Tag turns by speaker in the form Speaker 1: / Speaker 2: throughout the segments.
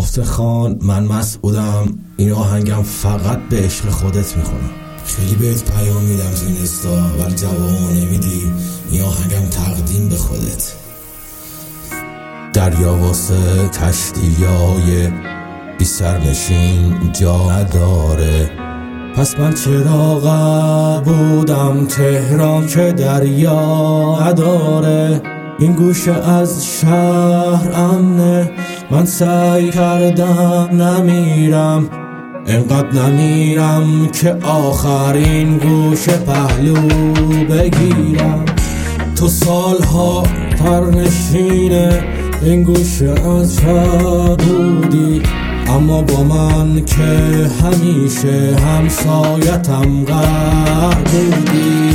Speaker 1: افتخان من مسعودم، این آهنگم فقط به عشق خودت میخونم. خیلی بهت پیام میدم تو این استا ولی جواب نمیدی، این آهنگم تقدیم به خودت. دریا واسه کشتیای بی سرنشین جا نداره، پس من چراغ بودم تهران که دریا نداره. این گوشه از شهر امنه، من سعی کردم نمیرم، انقدر نمیرم که آخرین گوشه پهلو بگیرم. تو سالها پرنشینه این گوشه از شهر بودی، اما با من که همیشه همسایتم قهر بودی.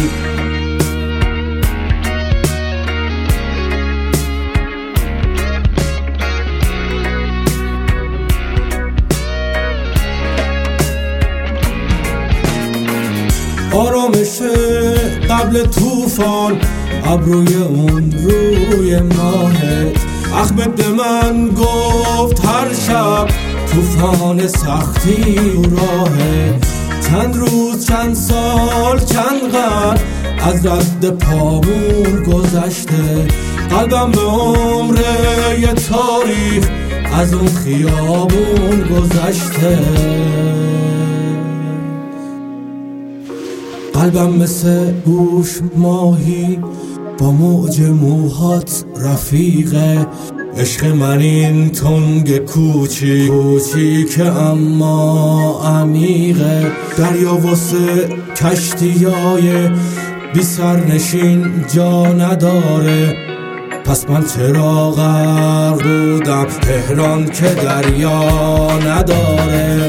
Speaker 1: آرامش قبل طوفان، ابروی اون روی ماهت. احمد من گفت هر شب طوفان سختی راهه، چند روز چند سال چند قرن از رد پامون گذشته. قلبم به عمر یه تاریخ از اون خیابون گذشته. قلبم مثل گوش ماهی با موج موهات رفیقه. عشق من این تنگ کوچیک اما عمیقه. دریا واسه کشتیای بی سرنشین جا نداره، پس من چرا غرق بودم تهران که دریا نداره.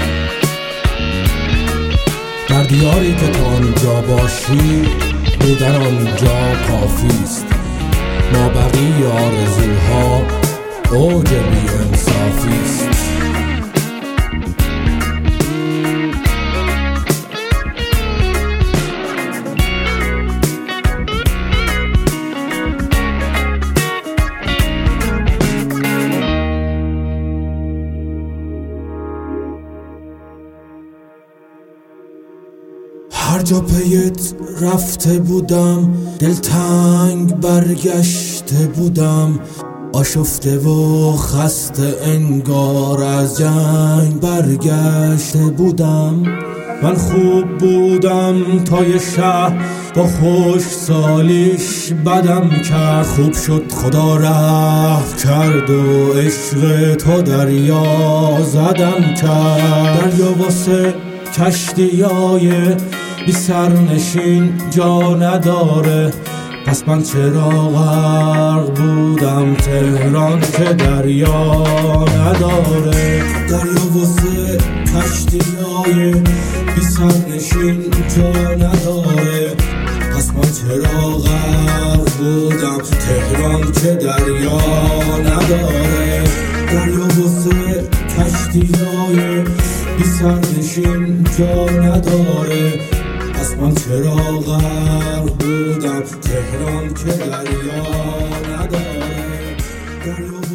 Speaker 1: در دیاری که تا آنجا باشی بودن آنجا کافیست. ما بقیه آرزوها اوج بی انصافیست. هر جا پیت رفته بودم دلتنگ برگشته بودم، آشفته و خسته انگار از جنگ برگشته بودم. من خوب بودم تا یه شهر با خوش سالیش بدم کرد. خوب شد خدا رحم کرد و عشق تو دریا زدم کرد. دریا واسه کشتیای بی سرنشین جا نداره، پس من چرا غرق بودم تهران که دریا نداره. دریا واسه کشتیای بی سرنشین جا نداره، پس من چرا غرق بودم تهران که دریا نداره. دریا واسه کشتیای بی سرنشین جا نداره، پس من چرا غرق بودم تهران که دریا نداره.